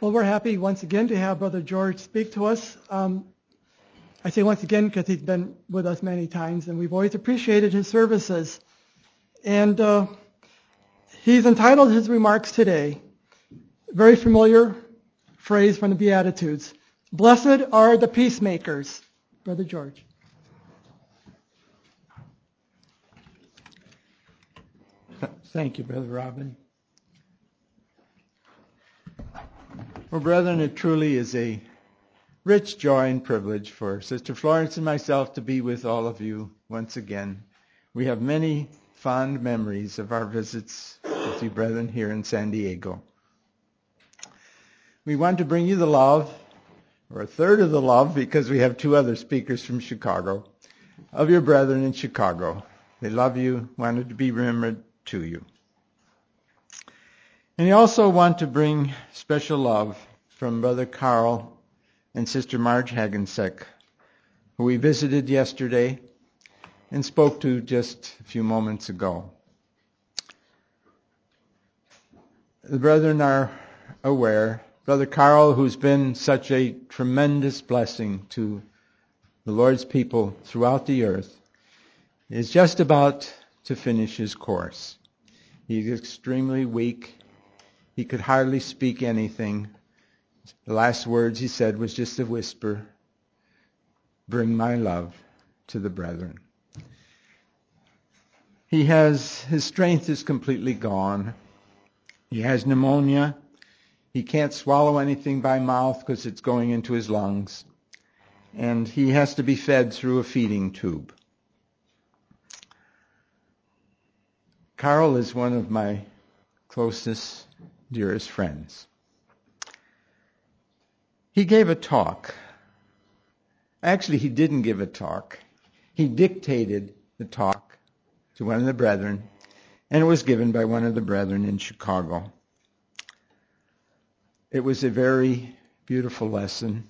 Well, we're happy once again to have Brother George speak to us. I say once again because he's been with us many times, and we've always appreciated his services. And he's entitled his remarks today, very familiar phrase from the Beatitudes, "Blessed are the peacemakers." Brother George. Thank you, Brother Robin. Well, brethren, it truly is a rich joy and privilege for Sister Florence and myself to be with all of you once again. We have many fond memories of our visits with you, brethren, here in San Diego. We want to bring you the love, or a third of the love, because we have two other speakers from Chicago, of your brethren in Chicago. They love you, wanted to be remembered to you. And we also want to bring special love from Brother Carl and Sister Marge Hagensek, who we visited yesterday and spoke to just a few moments ago. The brethren are aware, Brother Carl, who's been such a tremendous blessing to the Lord's people throughout the earth, is just about to finish his course. He's extremely weak. He could hardly speak anything. The last words he said was just a whisper, "Bring my love to the brethren." His strength is completely gone. He has pneumonia. He can't swallow anything by mouth because it's going into his lungs. And he has to be fed through a feeding tube. Carl is one of my closest, dearest friends. He gave a talk. Actually, he didn't give a talk. He dictated the talk to one of the brethren, and it was given by one of the brethren in Chicago. It was a very beautiful lesson.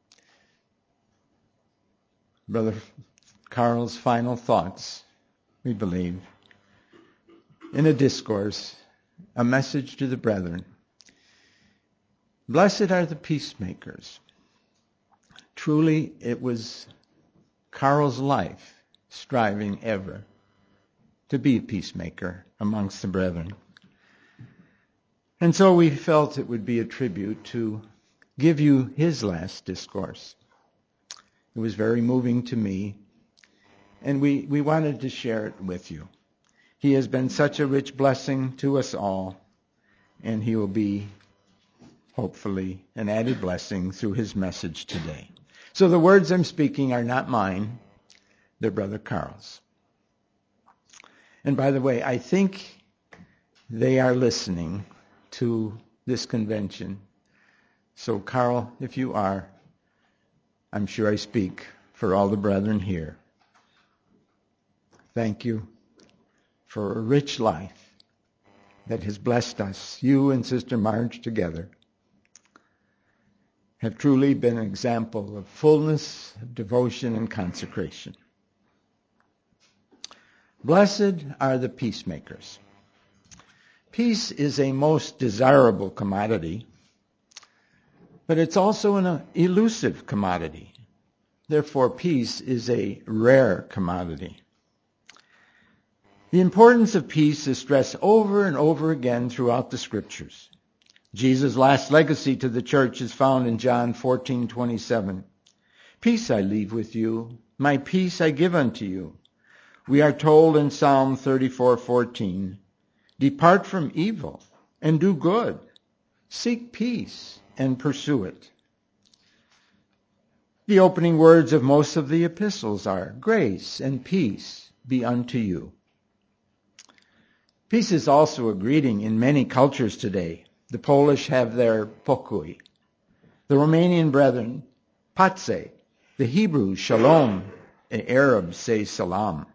Brother Carl's final thoughts, we believe, in a discourse, a message to the brethren. Blessed are the peacemakers. Truly, it was Carl's life striving ever to be a peacemaker amongst the brethren. And so we felt it would be a tribute to give you his last discourse. It was very moving to me, and we wanted to share it with you. He has been such a rich blessing to us all, and he will be, hopefully, an added blessing through his message today. So the words I'm speaking are not mine, they're Brother Carl's. And by the way, I think they are listening to this convention. So Carl, if you are, I'm sure I speak for all the brethren here. Thank you for a rich life that has blessed us. You and Sister Marge together have truly been an example of fullness, of devotion, and consecration. Blessed are the peacemakers. Peace is a most desirable commodity, but it's also an elusive commodity. Therefore, peace is a rare commodity. The importance of peace is stressed over and over again throughout the Scriptures. Jesus' last legacy to the church is found in John 14:27. Peace I leave with you, my peace I give unto you. We are told in Psalm 34:14, depart from evil and do good. Seek peace and pursue it. The opening words of most of the epistles are, grace and peace be unto you. Peace is also a greeting in many cultures today. The Polish have their pokój. The Romanian brethren, pace. The Hebrews, shalom. The Arabs say salam.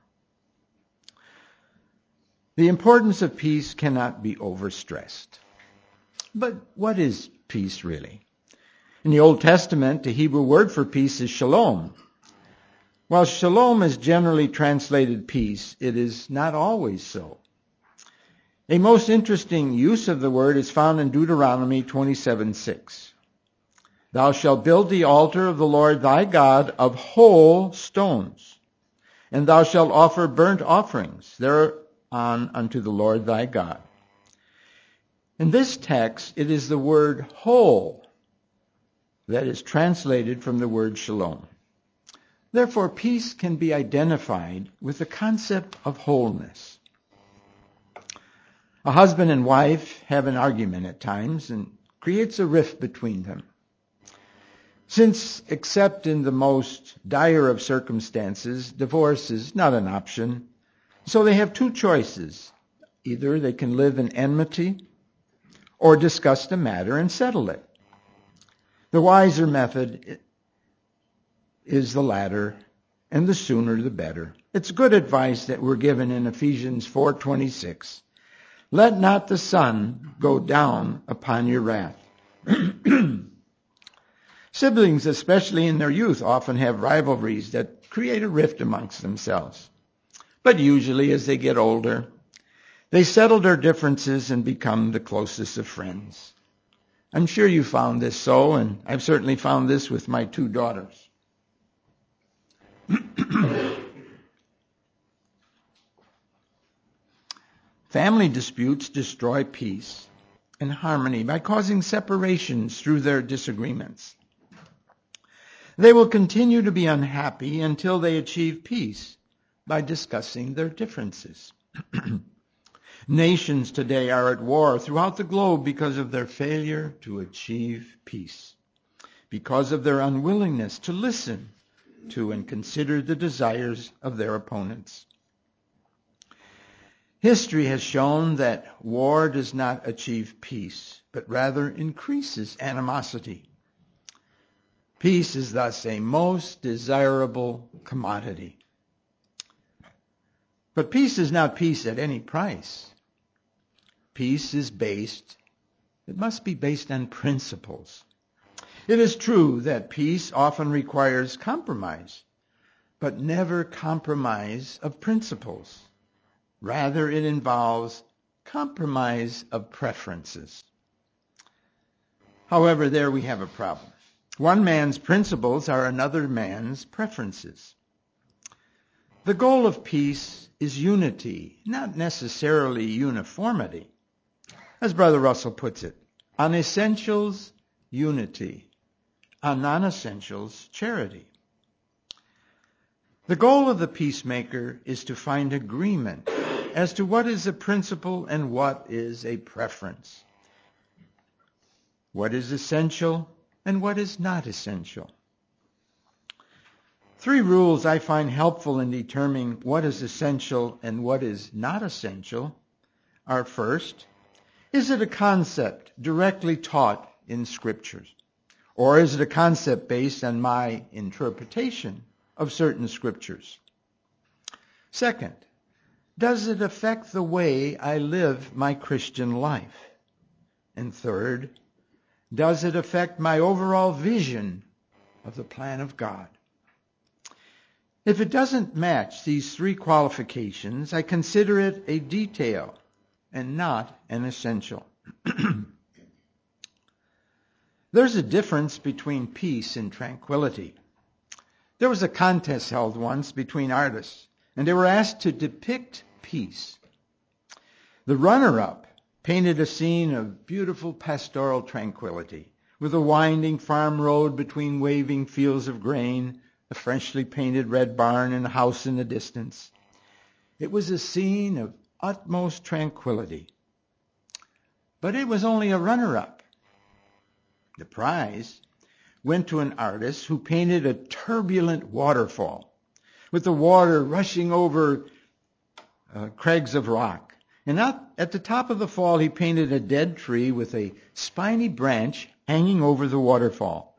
The importance of peace cannot be overstressed. But what is peace really? In the Old Testament, the Hebrew word for peace is shalom. While shalom is generally translated peace, it is not always so. A most interesting use of the word is found in Deuteronomy 27:6. Thou shalt build the altar of the Lord thy God of whole stones, and thou shalt offer burnt offerings thereon unto the Lord thy God. In this text, it is the word whole that is translated from the word shalom. Therefore, peace can be identified with the concept of wholeness. A husband and wife have an argument at times and creates a rift between them. Since, except in the most dire of circumstances, divorce is not an option, so they have two choices. Either they can live in enmity or discuss the matter and settle it. The wiser method is the latter, and the sooner the better. It's good advice that we're given in Ephesians 4:26. Let not the sun go down upon your wrath. Siblings, especially in their youth, often have rivalries that create a rift amongst themselves. But usually as they get older, they settle their differences and become the closest of friends. I'm sure you found this so, and I've certainly found this with my two daughters. Family disputes destroy peace and harmony by causing separations through their disagreements. They will continue to be unhappy until they achieve peace by discussing their differences. Nations today are at war throughout the globe because of their failure to achieve peace, because of their unwillingness to listen to and consider the desires of their opponents. History has shown that war does not achieve peace, but rather increases animosity. Peace is thus a most desirable commodity. But peace is not peace at any price. Peace is it must be based on principles. It is true that peace often requires compromise, but never compromise of principles. Rather, it involves compromise of preferences. However, there we have a problem. One man's principles are another man's preferences. The goal of peace is unity, not necessarily uniformity. As Brother Russell puts it, on essentials, unity. On non-essentials, charity. The goal of the peacemaker is to find agreement as to what is a principle and what is a preference. What is essential and what is not essential. 3 rules I find helpful in determining what is essential and what is not essential are: first, is it a concept directly taught in Scriptures? Or is it a concept based on my interpretation of certain Scriptures? Second, does it affect the way I live my Christian life? And third, does it affect my overall vision of the plan of God? If it doesn't match these 3 qualifications, I consider it a detail and not an essential. There's a difference between peace and tranquility. There was a contest held once between artists, and they were asked to depict peace. The runner-up painted a scene of beautiful pastoral tranquility, with a winding farm road between waving fields of grain, a freshly painted red barn, and a house in the distance. It was a scene of utmost tranquility. But it was only a runner-up. The prize went to an artist who painted a turbulent waterfall, with the water rushing over crags of rock. And at the top of the fall, he painted a dead tree with a spiny branch hanging over the waterfall.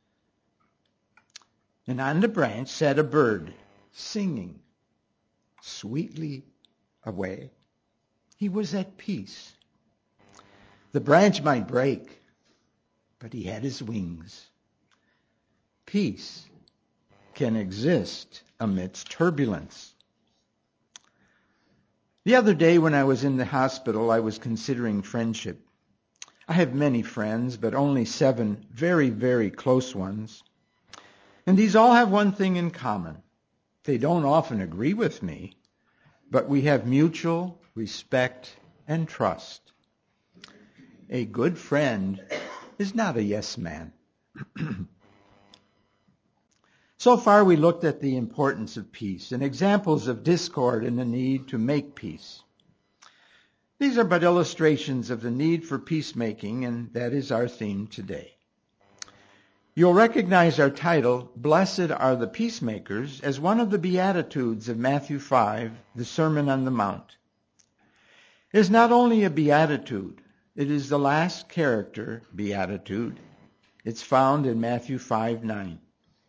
And on the branch sat a bird, singing sweetly away. He was at peace. The branch might break, but he had his wings. Peace can exist amidst turbulence. The other day when I was in the hospital, I was considering friendship. I have many friends, but only 7 very, very close ones. And these all have one thing in common. They don't often agree with me, but we have mutual respect and trust. A good friend is not a yes man. So far we looked at the importance of peace and examples of discord and the need to make peace. These are but illustrations of the need for peacemaking, and that is our theme today. You'll recognize our title, Blessed are the Peacemakers, as one of the Beatitudes of Matthew 5, the Sermon on the Mount. It is not only a beatitude, it is the last character beatitude. It's found in Matthew 5:9.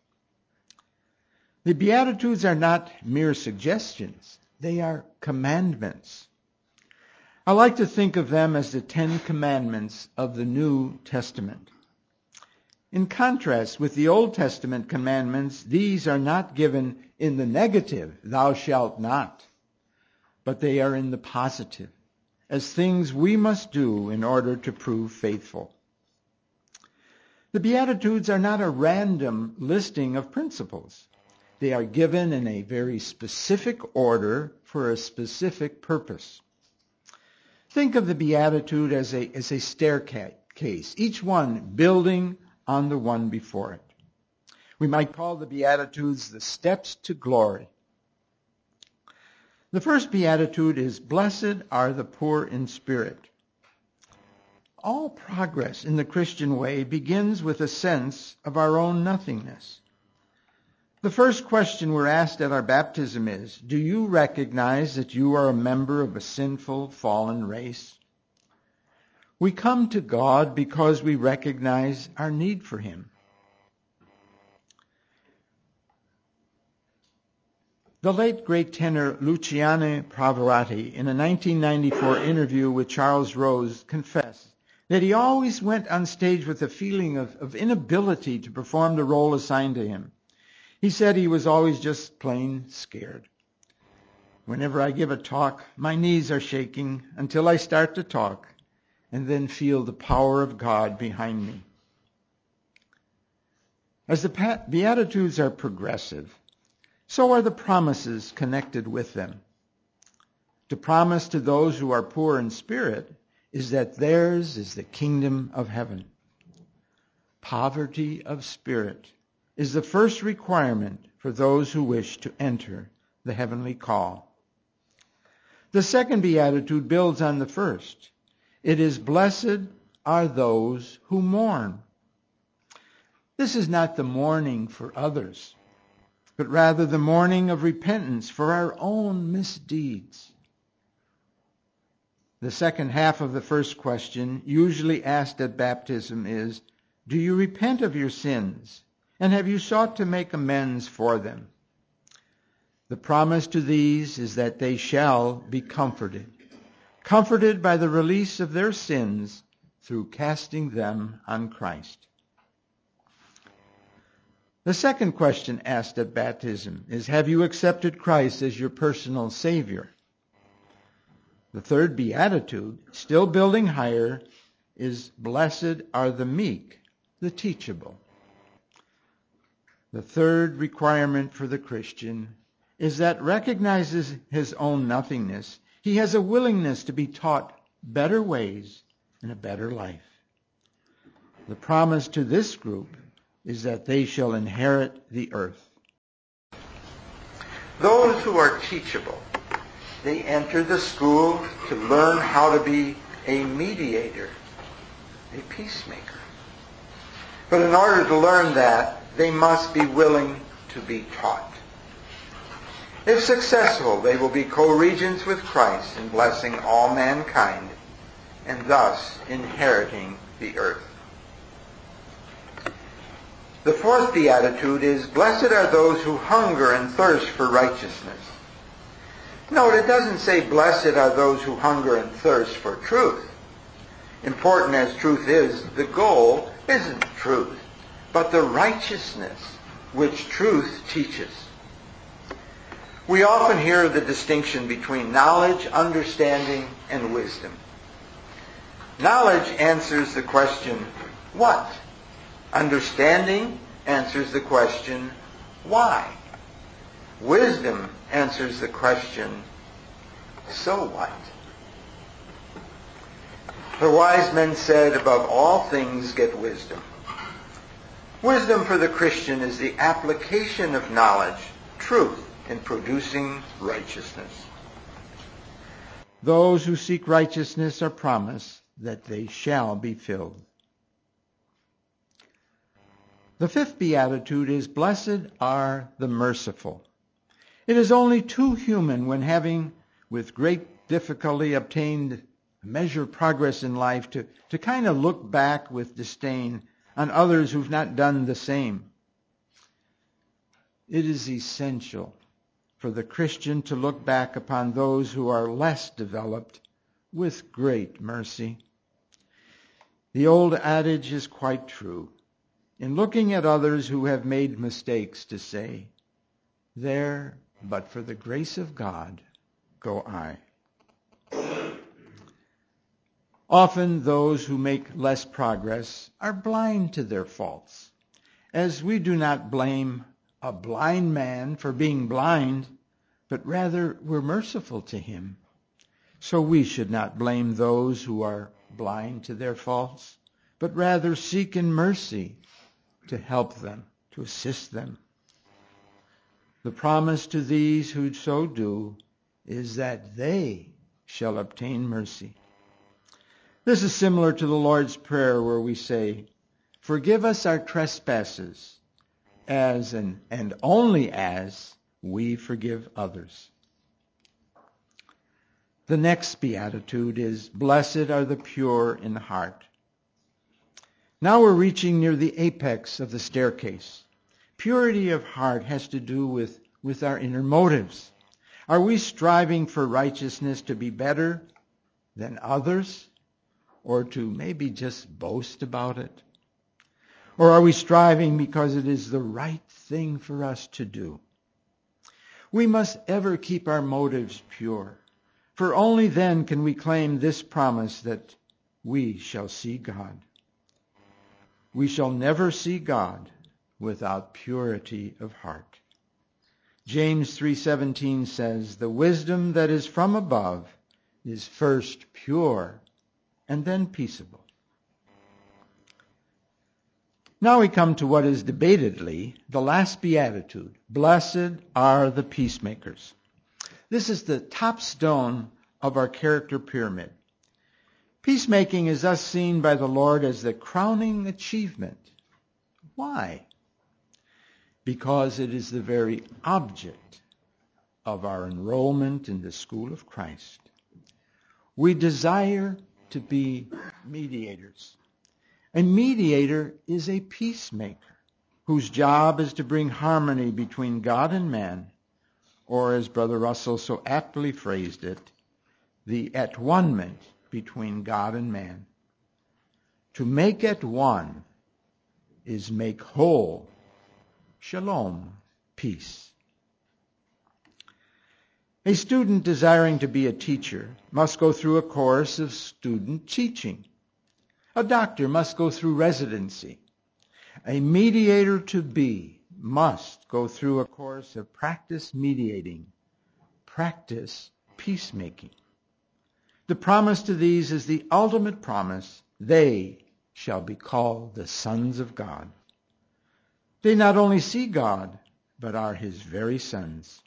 The Beatitudes are not mere suggestions. They are commandments. I like to think of them as the 10 commandments of the New Testament. In contrast with the Old Testament commandments, these are not given in the negative, thou shalt not, but they are in the positive, as things we must do in order to prove faithful. The Beatitudes are not a random listing of principles. They are given in a very specific order for a specific purpose. Think of the Beatitude as a staircase, each one building on the one before it. We might call the Beatitudes the steps to glory. The first Beatitude is, Blessed are the poor in spirit. All progress in the Christian way begins with a sense of our own nothingness. The first question we're asked at our baptism is, do you recognize that you are a member of a sinful, fallen race? We come to God because we recognize our need for Him. The late great tenor Luciano Pavarotti, in a 1994 interview with Charles Rose, confessed that he always went on stage with a feeling of inability to perform the role assigned to him. He said he was always just plain scared. Whenever I give a talk, my knees are shaking until I start to talk and then feel the power of God behind me. As the Beatitudes are progressive, so are the promises connected with them. To promise to those who are poor in spirit is that theirs is the kingdom of heaven. Poverty of spirit is the first requirement for those who wish to enter the heavenly call. The second Beatitude builds on the first. It is, Blessed are those who mourn. This is not the mourning for others, but rather the mourning of repentance for our own misdeeds. The second half of the first question, usually asked at baptism, is, do you repent of your sins? And have you sought to make amends for them? The promise to these is that they shall be comforted by the release of their sins through casting them on Christ. The second question asked at baptism is, have you accepted Christ as your personal Savior? The third Beatitude, still building higher, is, Blessed are the meek, the teachable. The third requirement for the Christian is that recognizes his own nothingness. He has a willingness to be taught better ways and a better life. The promise to this group is that they shall inherit the earth. Those who are teachable, they enter the school to learn how to be a mediator, a peacemaker. But in order to learn that, they must be willing to be taught. If successful, they will be co-regents with Christ in blessing all mankind and thus inheriting the earth. The fourth Beatitude is, Blessed are those who hunger and thirst for righteousness. Note, it doesn't say, Blessed are those who hunger and thirst for truth. Important as truth is, the goal isn't truth, but the righteousness which truth teaches. We often hear the distinction between knowledge, understanding, and wisdom. Knowledge answers the question, what? Understanding answers the question, why? Wisdom answers the question, so what? The wise men said, above all things, get wisdom. Wisdom for the Christian is the application of knowledge, truth, in producing righteousness. Those who seek righteousness are promised that they shall be filled. The fifth beatitude is, blessed are the merciful. It is only too human when having with great difficulty obtained a measure of progress in life to kind of look back with disdain on others who've not done the same. It is essential for the Christian to look back upon those who are less developed with great mercy. The old adage is quite true. In looking at others who have made mistakes, to say, there, but for the grace of God, go I. Often those who make less progress are blind to their faults, as we do not blame a blind man for being blind, but rather we're merciful to him. So we should not blame those who are blind to their faults, but rather seek in mercy to help them, to assist them. The promise to these who so do is that they shall obtain mercy. This is similar to the Lord's Prayer, where we say, forgive us our trespasses, as and only as we forgive others. The next beatitude is, blessed are the pure in heart. Now we're reaching near the apex of the staircase. Purity of heart has to do with our inner motives. Are we striving for righteousness to be better than others, or to maybe just boast about it? Or are we striving because it is the right thing for us to do? We must ever keep our motives pure, for only then can we claim this promise that we shall see God. We shall never see God without purity of heart. James 3:17 says, the wisdom that is from above is first pure and then peaceable. Now we come to what is debatedly the last beatitude. Blessed are the peacemakers. This is the top stone of our character pyramid. Peacemaking is thus seen by the Lord as the crowning achievement. Why? Because it is the very object of our enrollment in the school of Christ. We desire to be mediators. A mediator is a peacemaker whose job is to bring harmony between God and man, or as Brother Russell so aptly phrased it, the at-one-ment between God and man. To make at one is make whole, shalom, peace. A student desiring to be a teacher must go through a course of student teaching. A doctor must go through residency. A mediator to be must go through a course of practice mediating, practice peacemaking. The promise to these is the ultimate promise. They shall be called the sons of God. They not only see God, but are his very sons.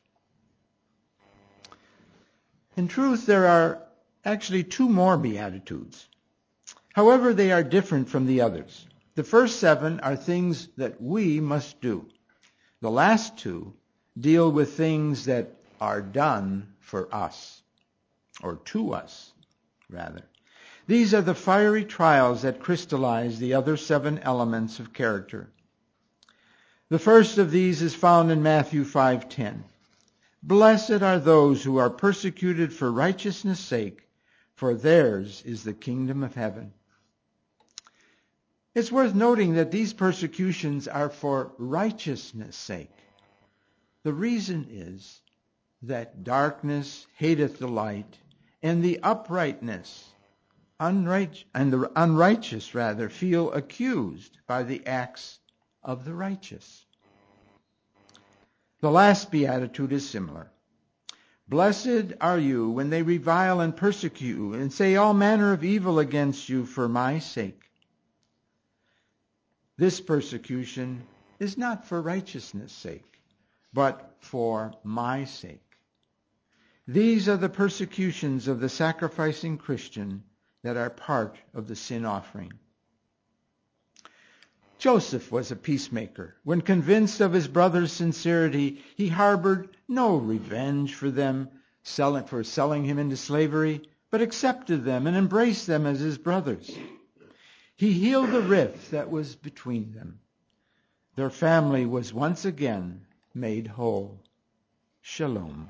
In truth, there are actually two more beatitudes. However, they are different from the others. The first 7 are things that we must do. The last 2 deal with things that are done for us, or to us, rather. These are the fiery trials that crystallize the other 7 elements of character. The first of these is found in Matthew 5:10. Blessed are those who are persecuted for righteousness' sake, for theirs is the kingdom of heaven. It's worth noting that these persecutions are for righteousness' sake. The reason is that darkness hateth the light, and the unrighteous feel accused by the acts of the righteous. The last beatitude is similar. Blessed are you when they revile and persecute you and say all manner of evil against you for my sake. This persecution is not for righteousness' sake, but for my sake. These are the persecutions of the sacrificing Christian that are part of the sin offering. Joseph was a peacemaker. When convinced of his brother's sincerity, he harbored no revenge for them for selling him into slavery, but accepted them and embraced them as his brothers. He healed the rift that was between them. Their family was once again made whole. Shalom.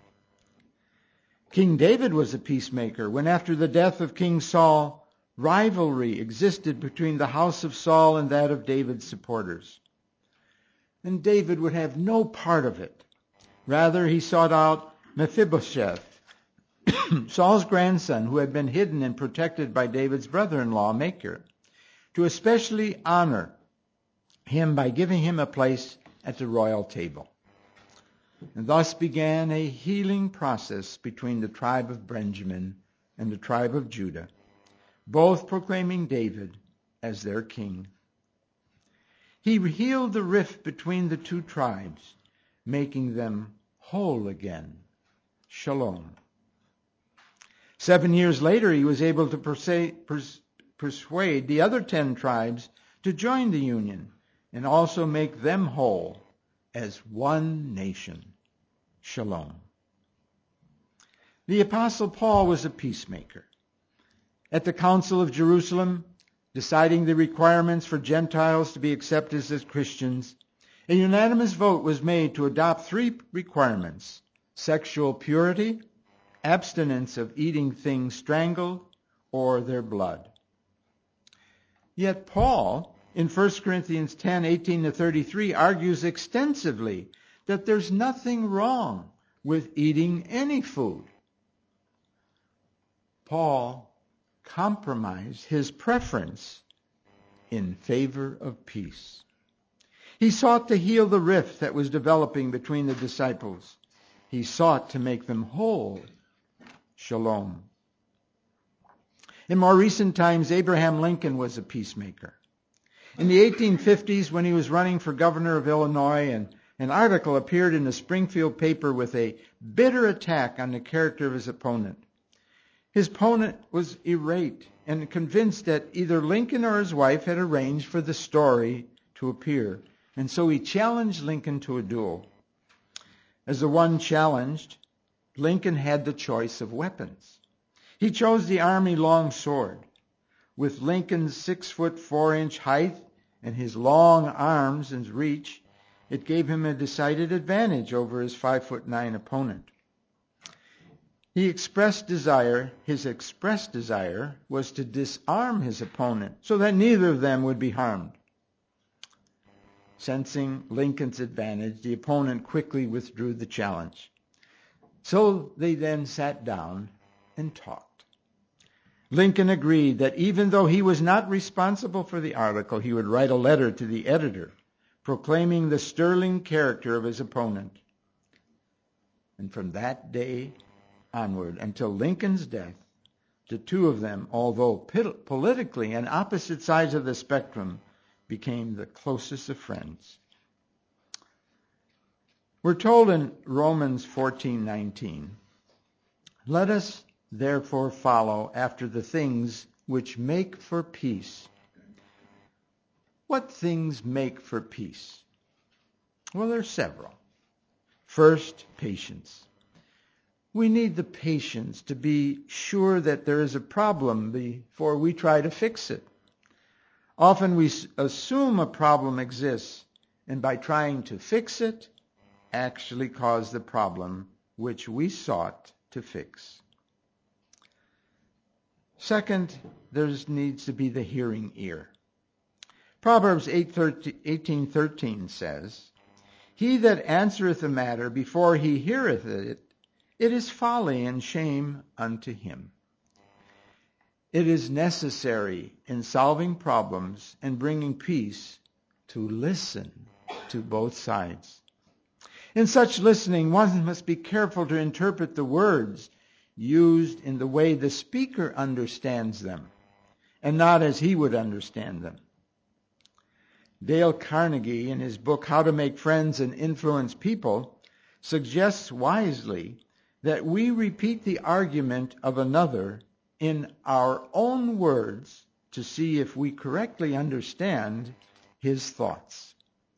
King David was a peacemaker when, after the death of King Saul, rivalry existed between the house of Saul and that of David's supporters. And David would have no part of it. Rather, he sought out Mephibosheth, Saul's grandson, who had been hidden and protected by David's brother-in-law, Machir, to especially honor him by giving him a place at the royal table. And thus began a healing process between the tribe of Benjamin and the tribe of Judah, both proclaiming David as their king. He healed the rift between the two tribes, making them whole again. Shalom. 7 years later, he was able to persuade the other 10 tribes to join the union and also make them whole as one nation. Shalom. The Apostle Paul was a peacemaker. At the Council of Jerusalem, deciding the requirements for Gentiles to be accepted as Christians, a unanimous vote was made to adopt 3 requirements: sexual purity, abstinence of eating things strangled, or their blood. Yet Paul, in 1 Corinthians 10:18-33, argues extensively that there's nothing wrong with eating any food. Paul compromised his preference in favor of peace. He sought to heal the rift that was developing between the disciples. He sought to make them whole. Shalom. In more recent times, Abraham Lincoln was a peacemaker. In the 1850s, when he was running for governor of Illinois, an article appeared in a Springfield paper with a bitter attack on the character of his opponent. His opponent was irate and convinced that either Lincoln or his wife had arranged for the story to appear, and so he challenged Lincoln to a duel. As the one challenged, Lincoln had the choice of weapons. He chose the Army long sword. With Lincoln's 6'4" height and his long arms and reach, it gave him a decided advantage over his 5'9" opponent. His expressed desire was to disarm his opponent so that neither of them would be harmed. Sensing Lincoln's advantage, the opponent quickly withdrew the challenge. So they then sat down and talked. Lincoln agreed that even though he was not responsible for the article, he would write a letter to the editor proclaiming the sterling character of his opponent. And from that day onward until Lincoln's death, the two of them, although politically on opposite sides of the spectrum, became the closest of friends. We're told in Romans 14:19, "Let us therefore follow after the things which make for peace." What things make for peace? Well, there are several. First, patience. We need the patience to be sure that there is a problem before we try to fix it. Often we assume a problem exists, and by trying to fix it, actually cause the problem which we sought to fix. Second, there needs to be the hearing ear. Proverbs 18:13 says, "He that answereth a matter before he heareth it it is folly and shame unto him. It is necessary in solving problems and bringing peace to listen to both sides. In such listening, one must be careful to interpret the words used in the way the speaker understands them, and not as he would understand them. Dale Carnegie, in his book How to Make Friends and Influence People, suggests wisely that we repeat the argument of another in our own words to see if we correctly understand his thoughts.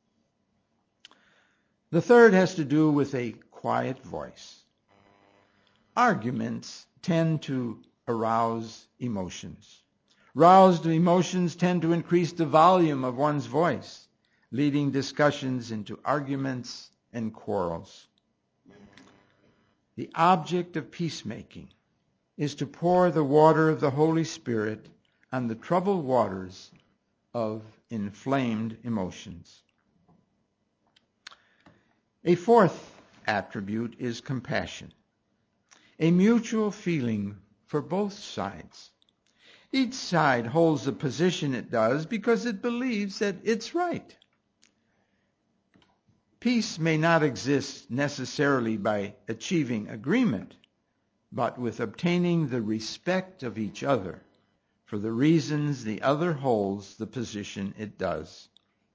The third has to do with a quiet voice. Arguments tend to arouse emotions. Roused emotions tend to increase the volume of one's voice, leading discussions into arguments and quarrels. The object of peacemaking is to pour the water of the Holy Spirit on the troubled waters of inflamed emotions. A fourth attribute is compassion, a mutual feeling for both sides. Each side holds the position it does because it believes that it's right. Peace may not exist necessarily by achieving agreement, but with obtaining the respect of each other for the reasons the other holds the position it does.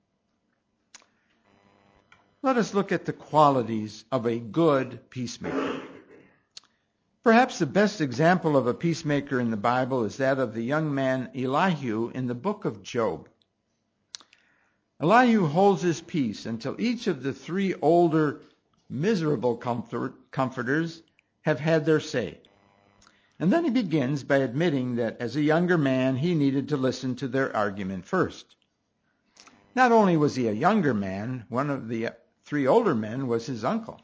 Let us look at the qualities of a good peacemaker. Perhaps the best example of a peacemaker in the Bible is that of the young man Elihu in the book of Job. Elihu holds his peace until each of the three older miserable comforters have had their say. And then he begins by admitting that as a younger man, he needed to listen to their argument first. Not only was he a younger man, one of the three older men was his uncle.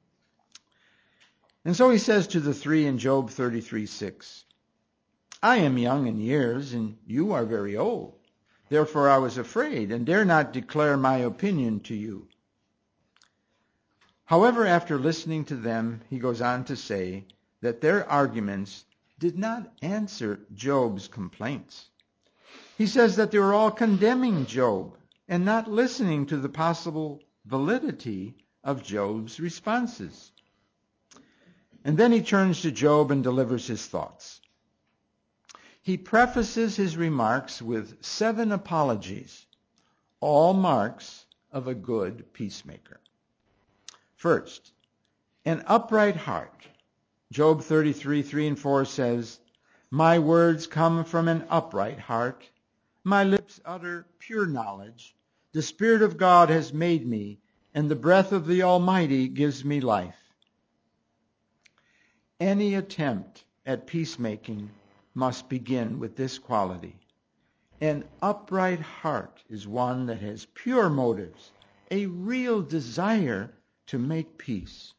And so he says to the three in Job 33:6, I am young in years, and you are very old. Therefore I was afraid, and dare not declare my opinion to you. However, after listening to them, he goes on to say that their arguments did not answer Job's complaints. He says that they were all condemning Job and not listening to the possible validity of Job's responses. And then he turns to Job and delivers his thoughts. He prefaces his remarks with 7 apologies, all marks of a good peacemaker. First, an upright heart. Job 33:3-4 says, My words come from an upright heart. My lips utter pure knowledge. The Spirit of God has made me, and the breath of the Almighty gives me life. Any attempt at peacemaking must begin with this quality. An upright heart is one that has pure motives, a real desire to make peace.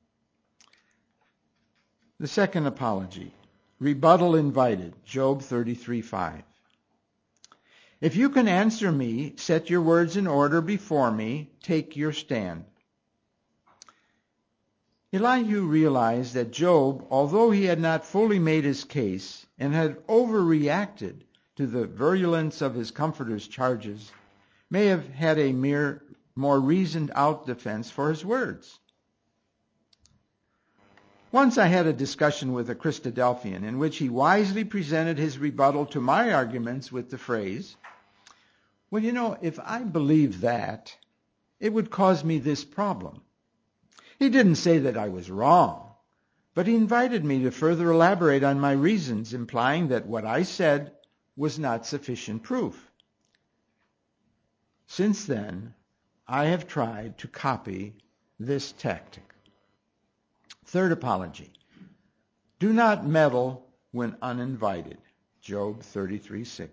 The second apology, rebuttal invited, Job 33:5. If you can answer me, set your words in order before me, take your stand. Elihu realized that Job, although he had not fully made his case and had overreacted to the virulence of his comforter's charges, may have had a more reasoned out defense for his words. Once I had a discussion with a Christadelphian in which he wisely presented his rebuttal to my arguments with the phrase, well, if I believe that, it would cause me this problem. He didn't say that I was wrong, but he invited me to further elaborate on my reasons, implying that what I said was not sufficient proof. Since then, I have tried to copy this tactic. Third apology. Do not meddle when uninvited. Job 33:6.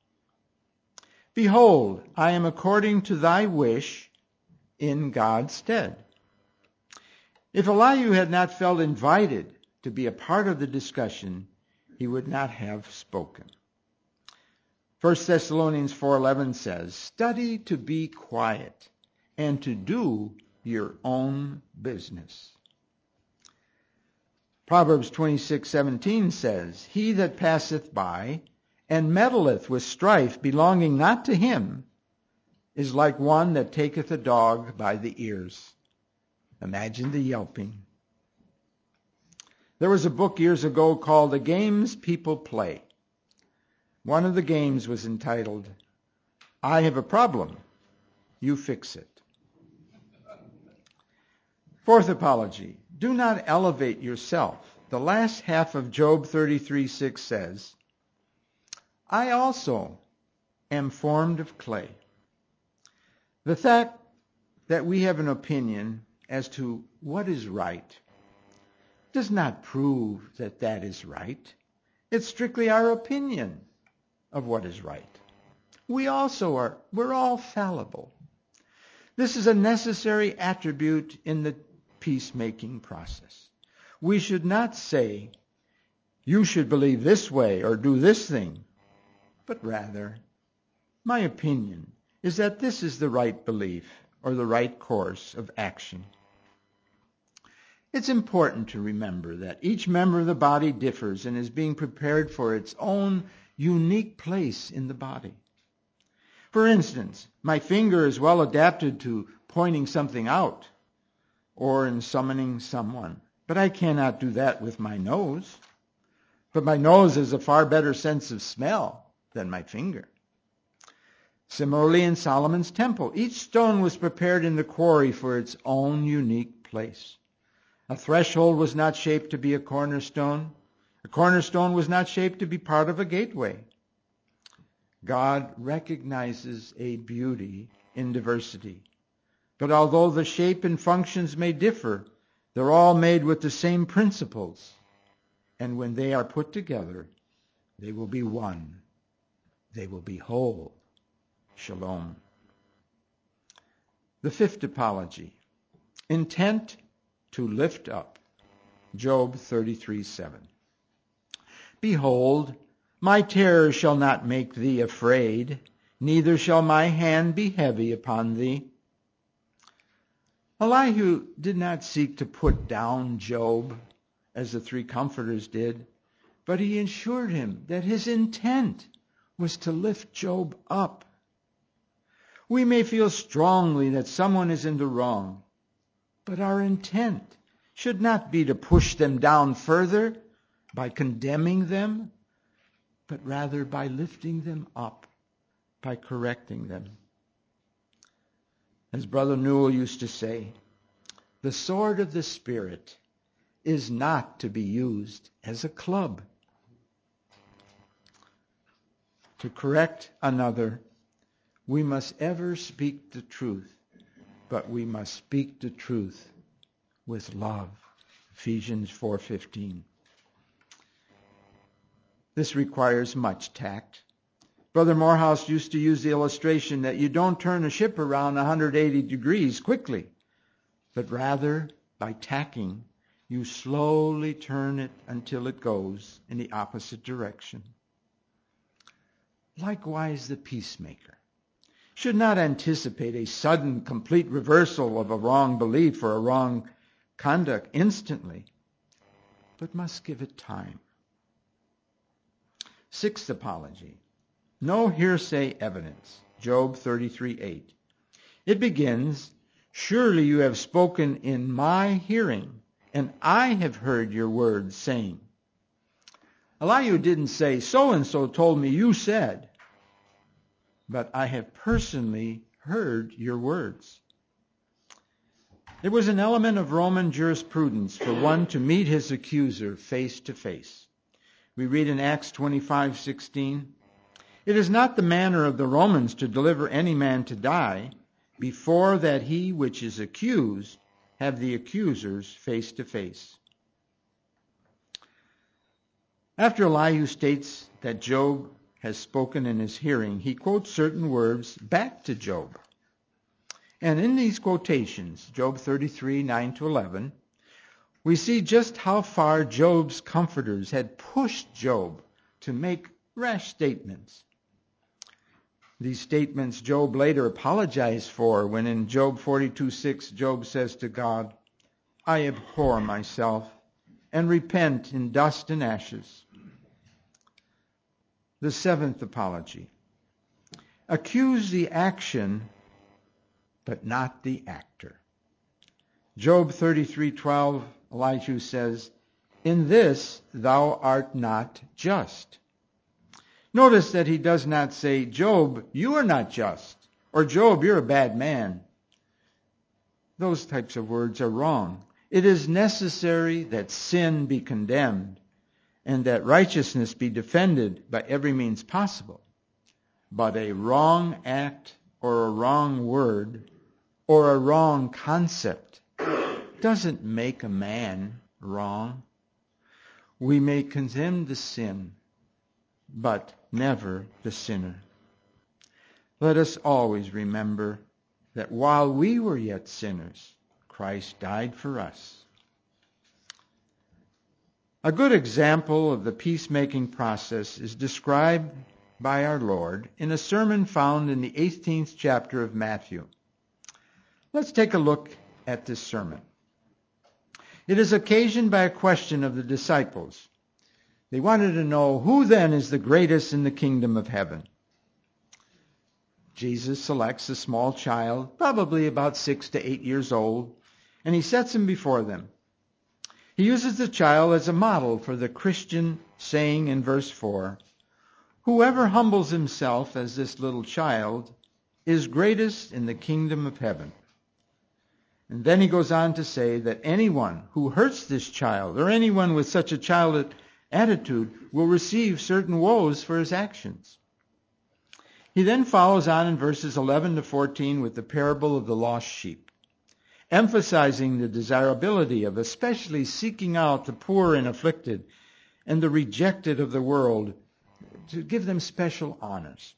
Behold, I am according to thy wish in God's stead. If Elihu had not felt invited to be a part of the discussion, he would not have spoken. 1 Thessalonians 4:11 says, Study to be quiet and to do your own business. Proverbs 26:17 says, "He that passeth by and meddleth with strife belonging not to him is like one that taketh a dog by the ears." Imagine the yelping. There was a book years ago called The Games People Play. One of the games was entitled, "I Have a Problem, You Fix It." Fourth apology, do not elevate yourself. The last half of Job 33:6 says, "I also am formed of clay." The fact that we have an opinion as to what is right does not prove that that is right. It's strictly our opinion of what is right. We're all fallible. This is a necessary attribute in the peacemaking process. We should not say, "You should believe this way or do this thing," but rather, "My opinion is that this is the right belief or the right course of action." It's important to remember that each member of the body differs and is being prepared for its own unique place in the body. For instance, my finger is well adapted to pointing something out or in summoning someone, but I cannot do that with my nose. But my nose has a far better sense of smell than my finger. Similarly, in Solomon's temple, each stone was prepared in the quarry for its own unique place. A threshold was not shaped to be a cornerstone. A cornerstone was not shaped to be part of a gateway. God recognizes a beauty in diversity. But although the shape and functions may differ, they're all made with the same principles. And when they are put together, they will be one. They will be whole. Shalom. The fifth apology, intent to lift up. Job 33:7. "Behold, my terror shall not make thee afraid, neither shall my hand be heavy upon thee." Elihu did not seek to put down Job as the three comforters did, but he assured him that his intent was to lift Job up. We may feel strongly that someone is in the wrong, but our intent should not be to push them down further by condemning them, but rather by lifting them up, by correcting them. As Brother Newell used to say, the sword of the Spirit is not to be used as a club. To correct another, we must ever speak the truth, but we must speak the truth with love. Ephesians 4:15. This requires much tact. Brother Morehouse used to use the illustration that you don't turn a ship around 180 degrees quickly, but rather, by tacking, you slowly turn it until it goes in the opposite direction. Likewise, the peacemaker should not anticipate a sudden, complete reversal of a wrong belief or a wrong conduct instantly, but must give it time. Sixth apology. No hearsay evidence. Job 33:8. It begins, "Surely you have spoken in my hearing, and I have heard your words, saying." Elihu didn't say, "So-and-so told me you said," but "I have personally heard your words." There was an element of Roman jurisprudence for one to meet his accuser face to face. We read in Acts 25:16, "It is not the manner of the Romans to deliver any man to die, before that he which is accused have the accusers face to face." After Elihu states that Job has spoken in his hearing, he quotes certain words back to Job. And in these quotations, Job 33:9-11, we see just how far Job's comforters had pushed Job to make rash statements. These statements Job later apologized for when in Job 42:6, Job says to God, "I abhor myself and repent in dust and ashes. The seventh apology. Accuse the action, but not the actor. Job 33:12, Elihu says, "In this thou art not just." Notice that he does not say, "Job, you are not just," or "Job, you're a bad man." Those types of words are wrong. It is necessary that sin be condemned and that righteousness be defended by every means possible. But a wrong act or a wrong word or a wrong concept doesn't make a man wrong. We may condemn the sin, but never the sinner. Let us always remember that while we were yet sinners, Christ died for us. A good example of the peacemaking process is described by our Lord in a sermon found in the 18th chapter of Matthew. Let's take a look at this sermon. It is occasioned by a question of the disciples. They wanted to know, who then is the greatest in the kingdom of heaven? Jesus selects a small child, probably about 6 to 8 years old, and he sets him before them. He uses the child as a model for the Christian saying in verse 4, "Whoever humbles himself as this little child is greatest in the kingdom of heaven." And then he goes on to say that anyone who hurts this child or anyone with such a childish attitude will receive certain woes for his actions. He then follows on in verses 11 to 14 with the parable of the lost sheep, emphasizing the desirability of especially seeking out the poor and afflicted and the rejected of the world to give them special honors.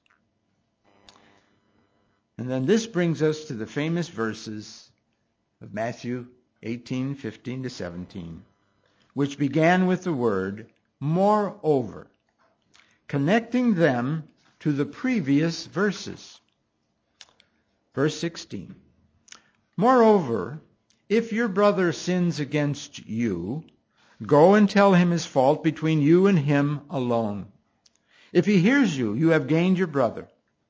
And then this brings us to the famous verses of Matthew 18:15 to 17, which began with the word "moreover," connecting them to the previous verses. Verse 16, "Moreover, if your brother sins against you, go and tell him his fault between you and him alone. If he hears you, you have gained your brother."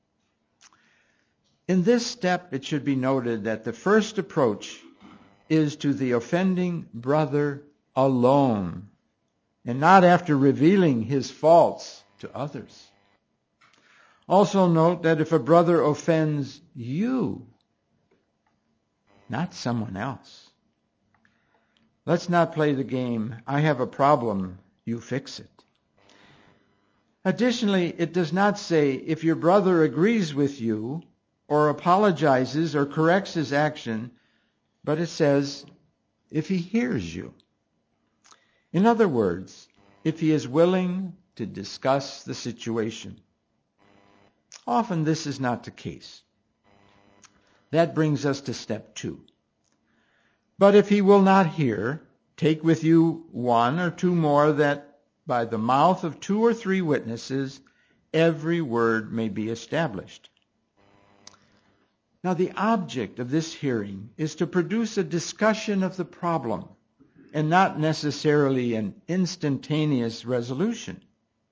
In this step, it should be noted that the first approach is to the offending brother alone, and not after revealing his faults to others. Also note that if a brother offends you, not someone else, let's not play the game, "I have a problem, you fix it." Additionally, it does not say if your brother agrees with you or apologizes or corrects his action, but it says if he hears you. In other words, if he is willing to discuss the situation. Often this is not the case. That brings us to step 2. But if he will not hear, take with you 1 or 2 more, that by the mouth of 2 or 3 witnesses every word may be established. Now, the object of this hearing is to produce a discussion of the problem and not necessarily an instantaneous resolution.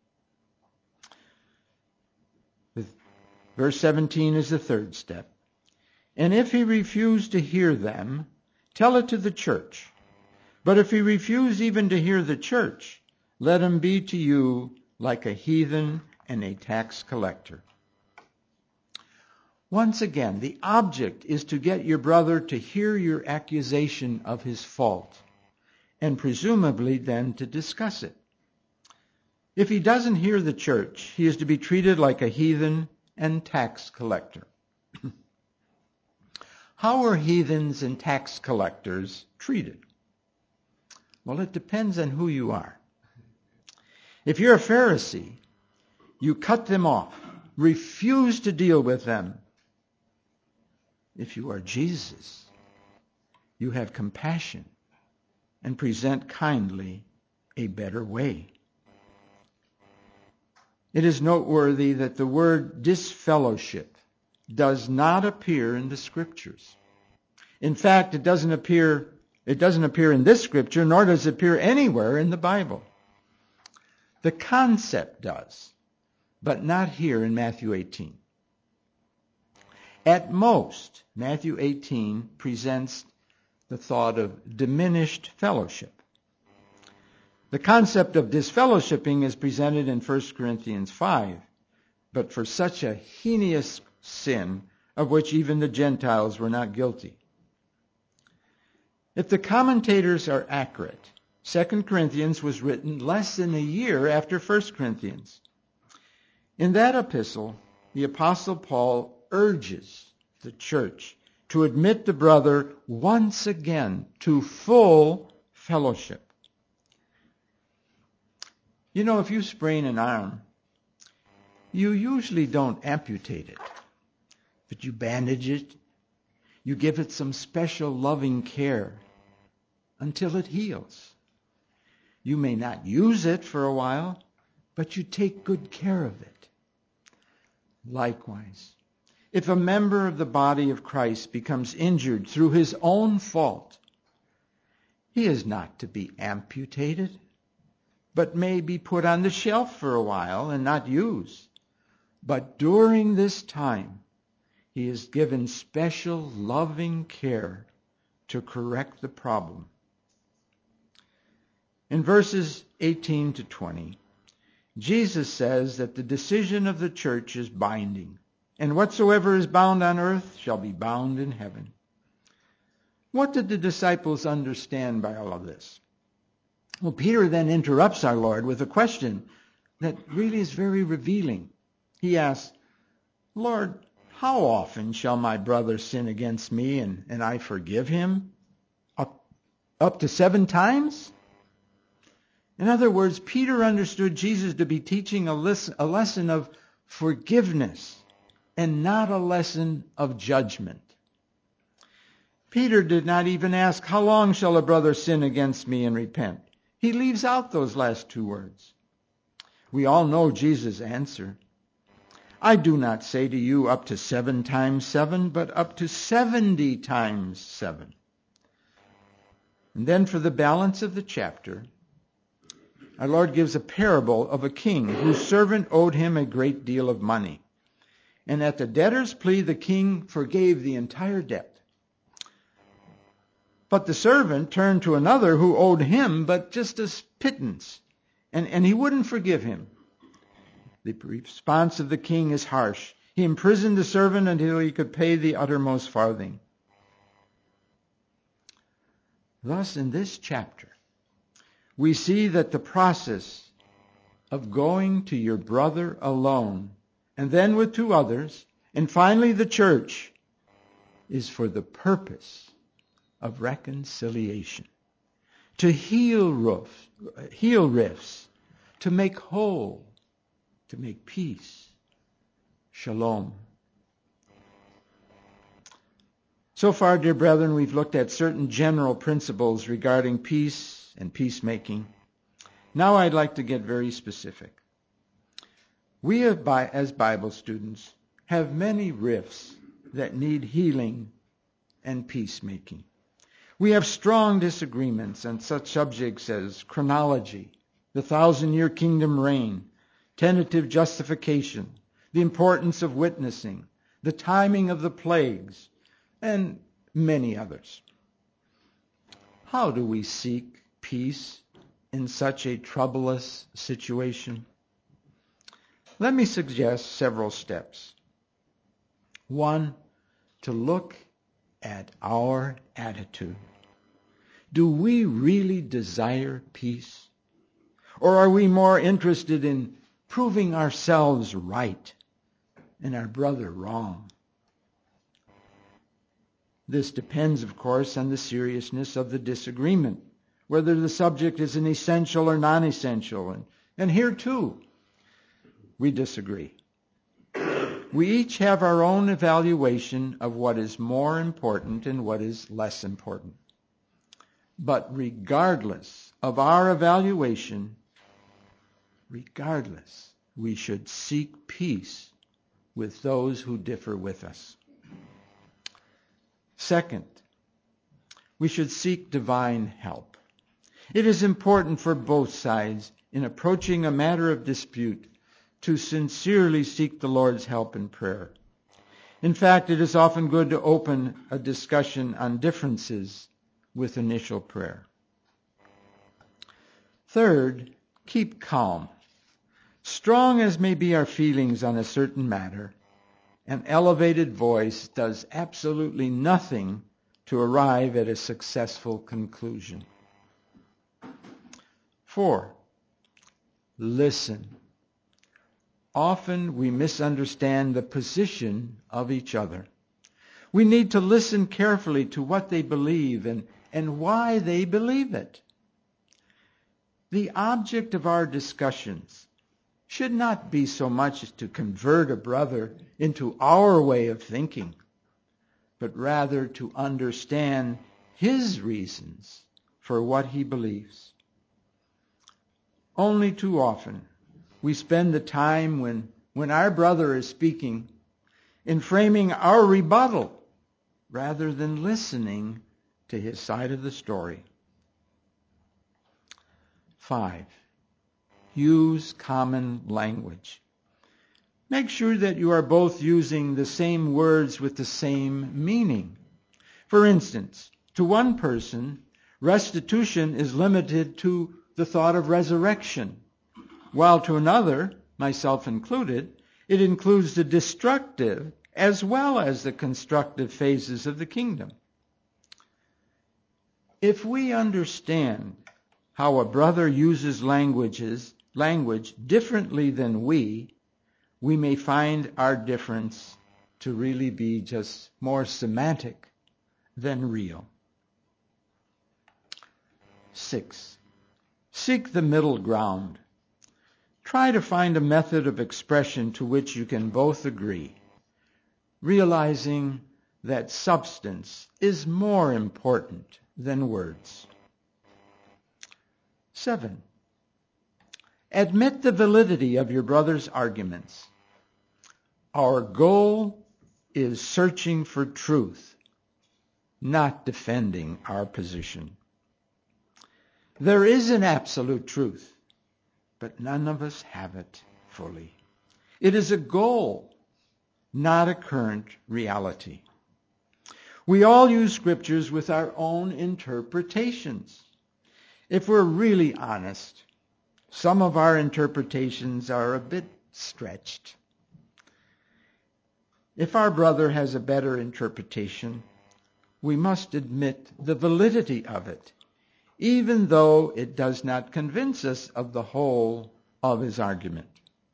Verse 17 is the third step. "And if he refuse to hear them, tell it to the church. But if he refuse even to hear the church, let him be to you like a heathen and a tax collector." Once again, the object is to get your brother to hear your accusation of his fault, and presumably then to discuss it. If he doesn't hear the church, he is to be treated like a heathen and tax collector. How are heathens and tax collectors treated? Well, it depends on who you are. If you're a Pharisee, you cut them off, refuse to deal with them. If you are Jesus, you have compassion and present kindly a better way. It is noteworthy that the word disfellowship does not appear in the Scriptures. In fact, it doesn't appear It doesn't appear in this scripture, nor does it appear anywhere in the Bible. The concept does, but not here in Matthew 18. At most, Matthew 18 presents the thought of diminished fellowship. The concept of disfellowshipping is presented in 1 Corinthians 5, but for such a heinous sin of which even the Gentiles were not guilty. If the commentators are accurate, 2 Corinthians was written less than a year after 1 Corinthians. In that epistle, the Apostle Paul urges the church to admit the brother once again to full fellowship. You know, if you sprain an arm, you usually don't amputate it, but you bandage it. You give it some special loving care until it heals. You may not use it for a while, but you take good care of it. Likewise, if a member of the body of Christ becomes injured through his own fault, he is not to be amputated, but may be put on the shelf for a while and not used. But during this time, he is given special loving care to correct the problem. In verses 18 to 20, Jesus says that the decision of the church is binding, and whatsoever is bound on earth shall be bound in heaven. What did the disciples understand by all of this? Well, Peter then interrupts our Lord with a question that really is very revealing. He asks, Lord, how often shall my brother sin against me and I forgive him? Up to 7 times? In other words, Peter understood Jesus to be teaching a lesson of forgiveness and not a lesson of judgment. Peter did not even ask, how long shall a brother sin against me and repent? He leaves out those last 2 words. We all know Jesus' answer. I do not say to you up to 7 times 7, but up to 70 times 7. And then for the balance of the chapter, our Lord gives a parable of a king whose servant owed him a great deal of money. And at the debtor's plea, the king forgave the entire debt. But the servant turned to another who owed him but just a pittance, and he wouldn't forgive him. The response of the king is harsh. He imprisoned the servant until he could pay the uttermost farthing. Thus, in this chapter, we see that the process of going to your brother alone, and then with 2 others, and finally the church, is for the purpose of reconciliation, to heal rifts, to make whole, to make peace. Shalom. So far, dear brethren, we've looked at certain general principles regarding peace and peacemaking. Now I'd like to get very specific. We, as Bible students, have many rifts that need healing and peacemaking. We have strong disagreements on such subjects as chronology, the 1,000-year kingdom reign, tentative justification, the importance of witnessing, the timing of the plagues, and many others. How do we seek peace in such a troublous situation? Let me suggest several steps. 1, to look at our attitude. Do we really desire peace? Or are we more interested in proving ourselves right and our brother wrong? This depends, of course, on the seriousness of the disagreement, whether the subject is an essential or non-essential. And here, too, we disagree. We each have our own evaluation of what is more important and what is less important. But regardless of our evaluation, we should seek peace with those who differ with us. Second, we should seek divine help. It is important for both sides in approaching a matter of dispute to sincerely seek the Lord's help in prayer. In fact, it is often good to open a discussion on differences with initial prayer. Third, keep calm. Strong as may be our feelings on a certain matter, an elevated voice does absolutely nothing to arrive at a successful conclusion. 4, listen. Often we misunderstand the position of each other. We need to listen carefully to what they believe and why they believe it. The object of our discussions should not be so much as to convert a brother into our way of thinking, but rather to understand his reasons for what he believes. Only too often we spend the time when our brother is speaking in framing our rebuttal rather than listening to his side of the story. 5, use common language. Make sure that you are both using the same words with the same meaning. For instance, to one person, restitution is limited to the thought of resurrection, while to another, myself included, it includes the destructive as well as the constructive phases of the kingdom. If we understand how a brother uses language differently than we may find our difference to really be just more semantic than real. 6, seek the middle ground. Try to find a method of expression to which you can both agree, realizing that substance is more important than words. 7, admit the validity of your brother's arguments. Our goal is searching for truth, not defending our position. There is an absolute truth, but none of us have it fully. It is a goal, not a current reality. We all use scriptures with our own interpretations. If we're really honest, some of our interpretations are a bit stretched. If our brother has a better interpretation, we must admit the validity of it, even though it does not convince us of the whole of his argument.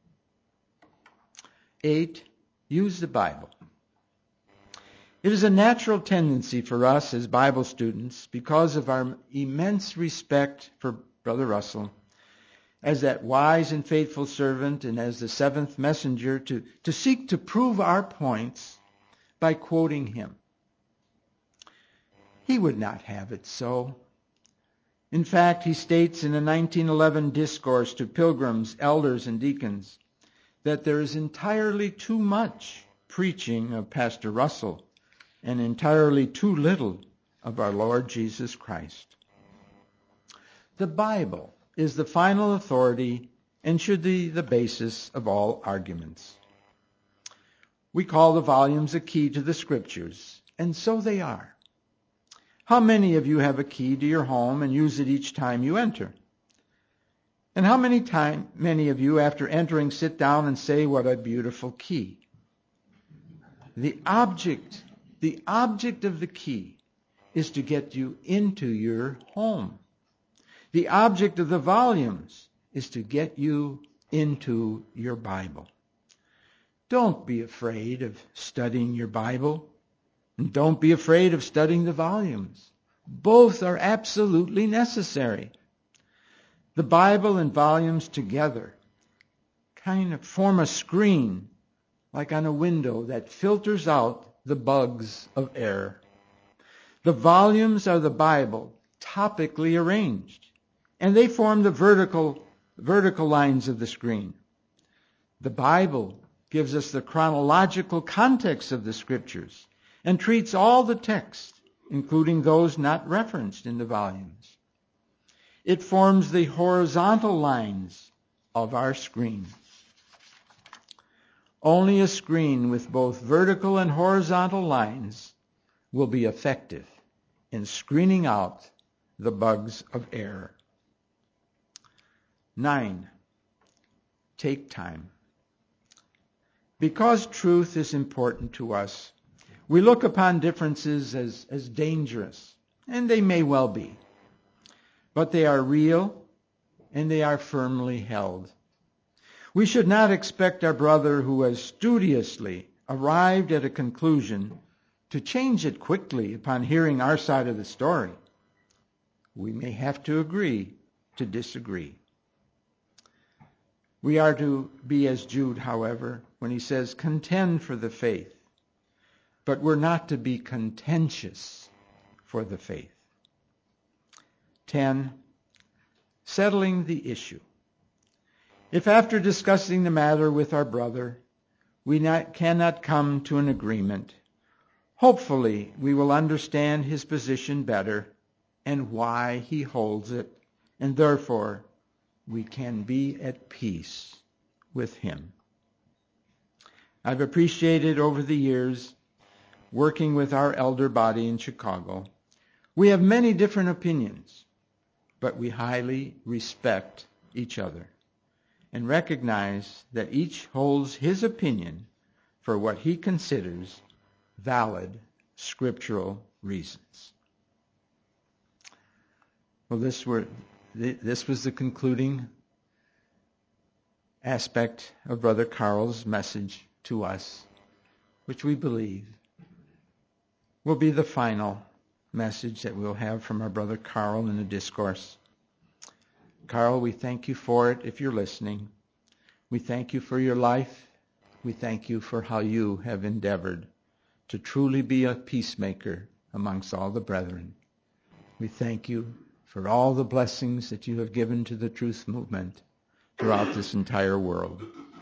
8, use the Bible. It is a natural tendency for us as Bible students, because of our immense respect for Brother Russell, as that wise and faithful servant and as the seventh messenger, to seek to prove our points by quoting him. He would not have it so. In fact, he states in a 1911 discourse to pilgrims, elders, and deacons that there is entirely too much preaching of Pastor Russell and entirely too little of our Lord Jesus Christ. The Bible is the final authority and should be the basis of all arguments. We call the volumes a key to the Scriptures, and so they are. How many of you have a key to your home and use it each time you enter? And how many of you, after entering, sit down and say, "What a beautiful key"? The object of the key is to get you into your home. The object of the volumes is to get you into your Bible. Don't be afraid of studying your Bible. And don't be afraid of studying the volumes. Both are absolutely necessary. The Bible and volumes together kind of form a screen, like on a window, that filters out the bugs of error. The volumes are the Bible, topically arranged, and they form the vertical lines of the screen. The Bible gives us the chronological context of the Scriptures and treats all the text including those not referenced in the volumes. It forms the horizontal lines of our screen. Only a screen with both vertical and horizontal lines will be effective in screening out the bugs of error. 9. Take time. Because truth is important to us, we look upon differences as dangerous, and they may well be. But they are real, and they are firmly held. We should not expect our brother who has studiously arrived at a conclusion to change it quickly upon hearing our side of the story. We may have to agree to disagree. We are to be as Jude, however, when he says, contend for the faith. But we're not to be contentious for the faith. 10. Settling the issue. If after discussing the matter with our brother, we cannot come to an agreement, hopefully we will understand his position better and why he holds it, and therefore we can be at peace with him. I've appreciated over the years working with our elder body in Chicago. We have many different opinions, but we highly respect each other and recognize that each holds his opinion for what he considers valid scriptural reasons. Well, this was the concluding aspect of Brother Carl's message to us, which we believe will be the final message that we'll have from our Brother Carl in the discourse. Carl, we thank you for it if you're listening. We thank you for your life. We thank you for how you have endeavored to truly be a peacemaker amongst all the brethren. We thank you for all the blessings that you have given to the truth movement throughout this entire world.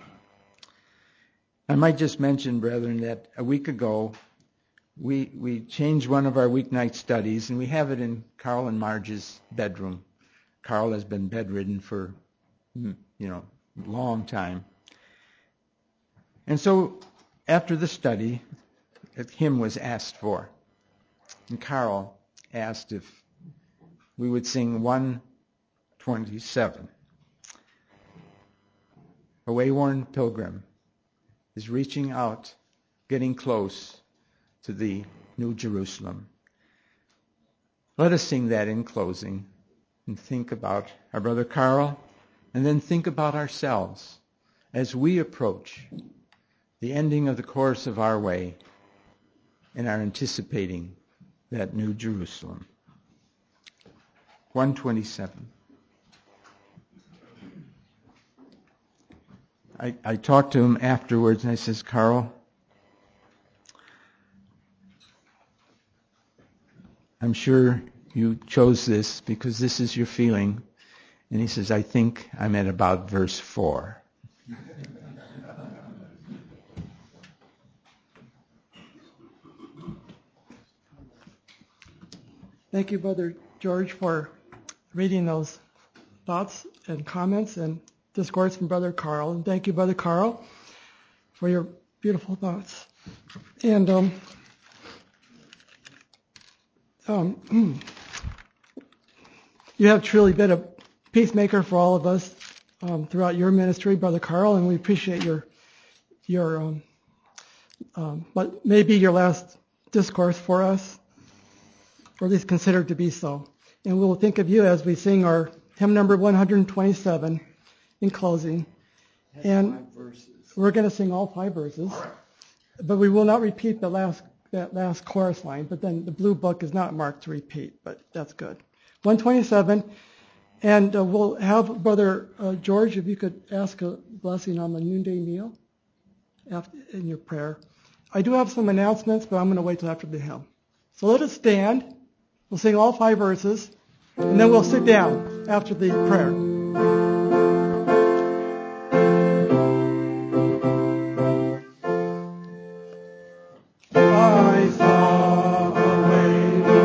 I might just mention, brethren, that a week ago we changed one of our weeknight studies, and we have it in Carl and Marge's bedroom. Carl has been bedridden for, a long time. And so after the study, a hymn was asked for. And Carl asked if we would sing 127. A wayworn pilgrim is reaching out, getting close to the New Jerusalem. Let us sing that in closing and think about our brother Carl, and then think about ourselves as we approach the ending of the course of our way and are anticipating that New Jerusalem. 127. I talked to him afterwards, and I says, Carl, I'm sure you chose this because this is your feeling. And he says, I think I'm at about verse 4. Thank you, Brother George, for reading those thoughts and comments and discourse from Brother Carl. And thank you, Brother Carl, for your beautiful thoughts. And you have truly been a peacemaker for all of us throughout your ministry, Brother Carl, and we appreciate your what may be your last discourse for us, or at least considered to be so. And we'll think of you as we sing our hymn number 127 in closing. And we're going to sing all 5 verses, but we will not repeat that last chorus line. But then the blue book is not marked to repeat, but that's good. 127, and we'll have Brother George, if you could ask a blessing on the noonday meal in your prayer. I do have some announcements, but I'm going to wait till after the hymn. So let us stand. We'll sing all 5 verses, and then we'll sit down after the prayer. I saw a wave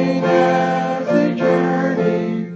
as they journey,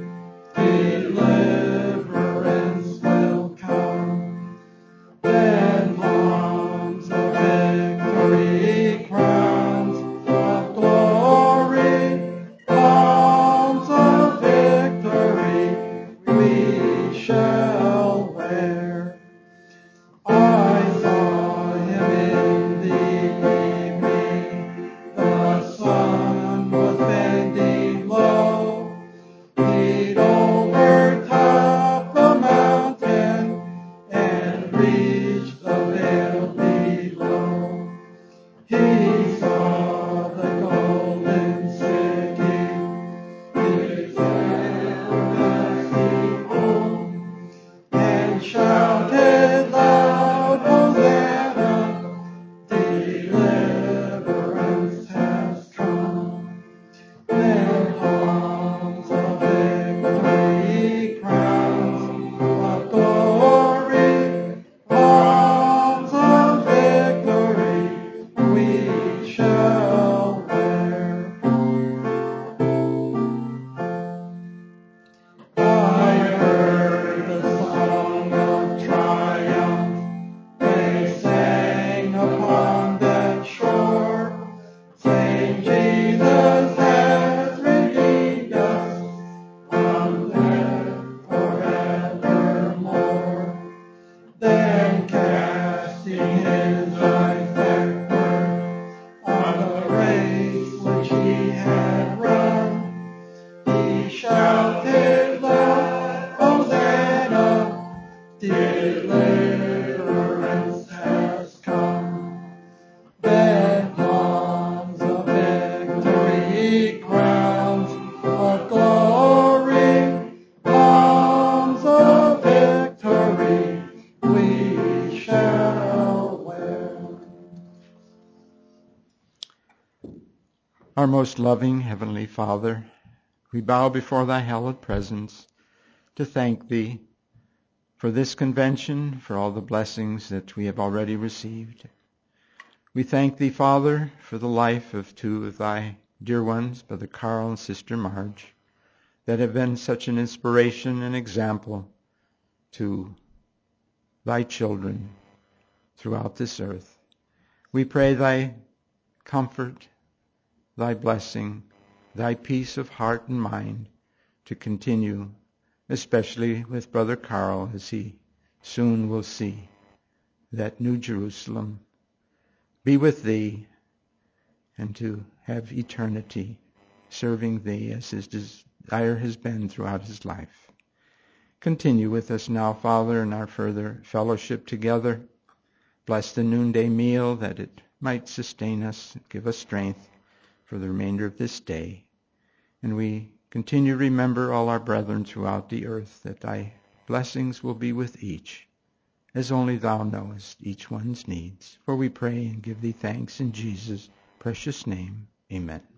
deliverance will come. Then palms of victory, crowns of glory, palms of victory we shall wear. I saw him in the evening, the sun was bending low. He'd overtop the mountain and reach the vale below. He saw the golden city, his everlasting home, and shouted loud, Hosanna, deliverance has come. Then palms of victory, crowns of glory, palms of victory we shall wear. I heard the song of triumph they sang upon that shore, saying, Jesus has redeemed us from death forevermore. Then casting his eyes backward on the race which he had run, he shouted loud, Hosanna, deliverance has come. Then palms of victory, crowns of glory, palms of victory we shall wear. Our most loving Heavenly Father, we bow before thy hallowed presence to thank thee for this convention, for all the blessings that we have already received. We thank thee, Father, for the life of two of thy dear ones, Brother Carl and Sister Marge, that have been such an inspiration and example to thy children throughout this earth. We pray thy comfort, thy blessing, thy peace of heart and mind to continue, especially with Brother Carl as he soon will see that New Jerusalem. Be with thee and to have eternity serving thee as his desire has been throughout his life. Continue with us now, Father, in our further fellowship together. Bless the noonday meal that it might sustain us, give us strength for the remainder of this day. And we continue to remember all our brethren throughout the earth, that thy blessings will be with each, as only thou knowest each one's needs. For we pray and give thee thanks in Jesus' precious name. Amen.